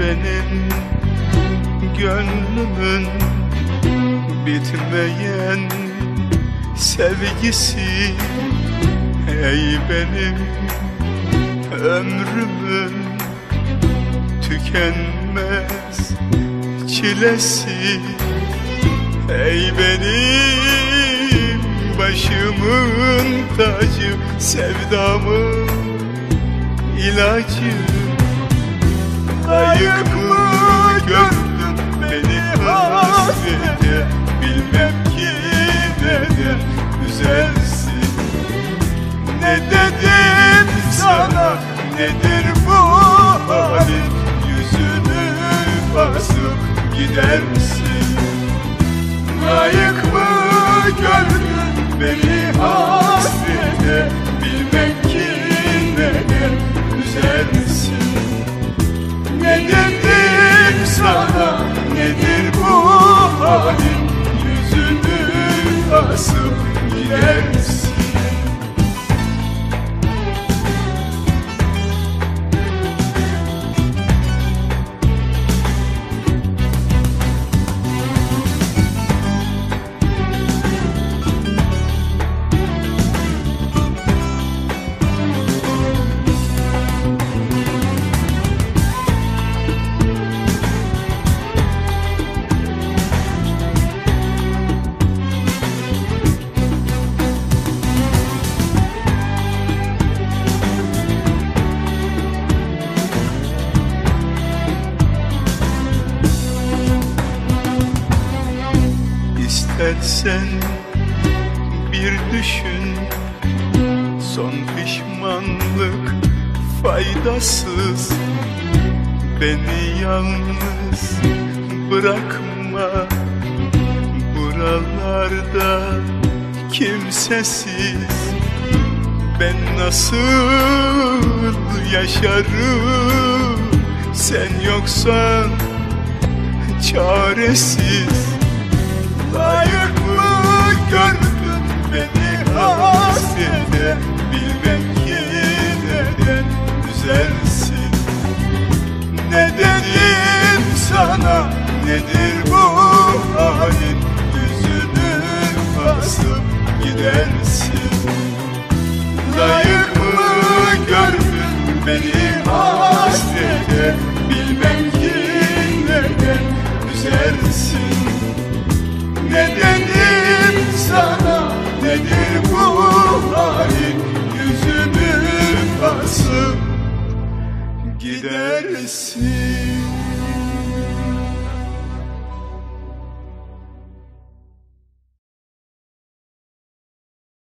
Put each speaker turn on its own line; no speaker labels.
benim gönlümün bitmeyen sevgisi, ey benim ömrümün tükenmez çilesi, ey benim başımın tacı, sevdamın ilacı. Layık mı gördün beni hasrete, bilmem ki neden güzelsin. Ne dedim sana, nedir bu halin, yüzünü basıp gidersin. Layık mı gördün beni hasrete, bilmem ki neden güzelsin. Ne dedim sana, nedir bu halin, yüzünü asıp gidersin. İstersen bir düşün, son pişmanlık faydasız. Beni yalnız bırakma buralarda kimsesiz. Ben nasıl yaşarım sen yoksan çaresiz. Layık mı gördün beni hasrete, bilmem ki neden güzelsin. Ne dedim sana, nedir bu halin, yüzünü basıp gidersin. Layık mı gördün beni hasrete, bilmem ki neden güzelsin. Ne dedim sana, nedir bu halin, yüzünü basıp gidersin.